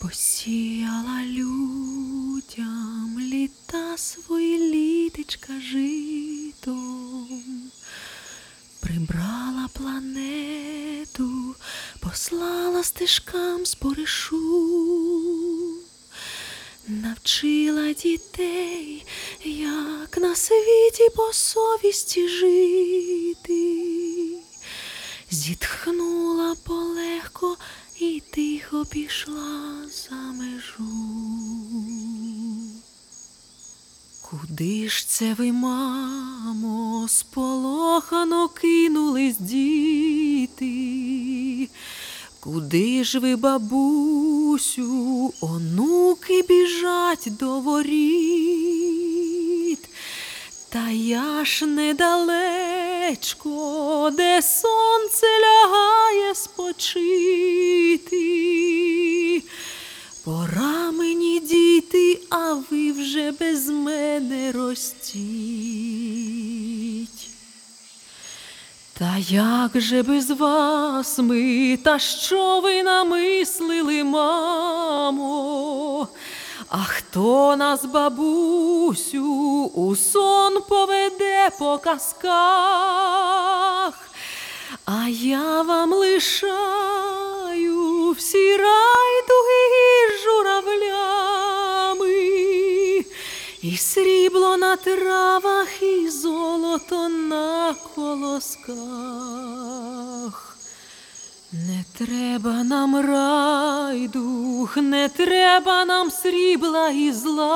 Посіяла людям літа свої літечка житом, прибрала планету, послала стежкам споришу, навчила дітей, як на світі по совісті жити, зітхнула полегко і тихо пішла за межу. Куди ж це ви, мамо, сполохано кинулись діти? Куди ж ви, бабусю, онуки біжать до воріт? Та я ж недалечко, де сонце лягає спочити. Пора мені, діти, а ви вже без мене ростіть. Та як же без вас ми, та що ви намислили, мамо? А хто нас, бабусю, у сон поведе по казках? А я вам лишаю всі райдуги із журавлями, і срібло на травах, і золото на колосках. Не треба нам райдуг, не треба нам срібла і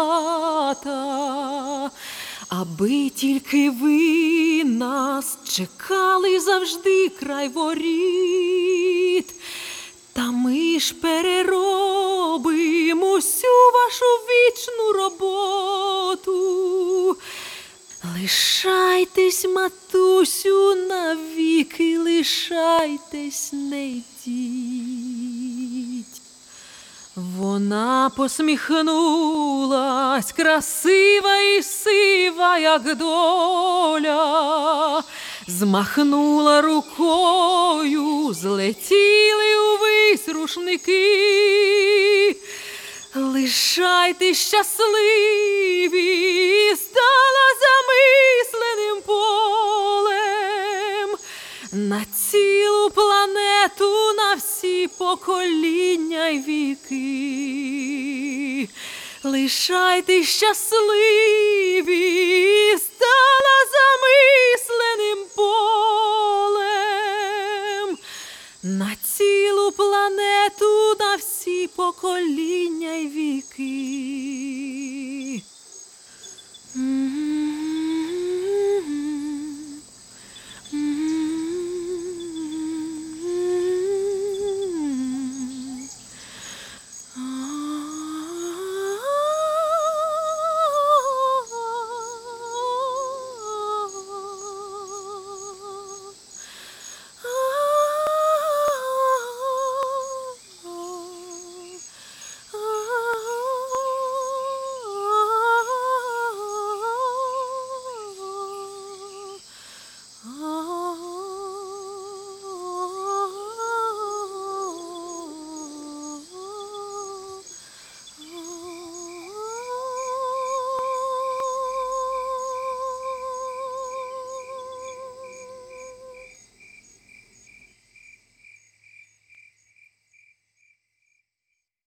злата, аби тільки ви нас чекали завжди край воріт. Та ми ж переробимо усю вашу вічну роботу. Лишайтесь, матусю, навіки, лишайтесь, не йдіть. Вона посміхнулась, красива і сива, як доля, змахнула рукою, злетіли увесь рушники. Лишайтесь щасливі, стала замисленим полем на цілу планету, на всі покоління й віки. Лишайтесь щасливі, стала замисленим полем на цілу планету, на всі покоління й віки.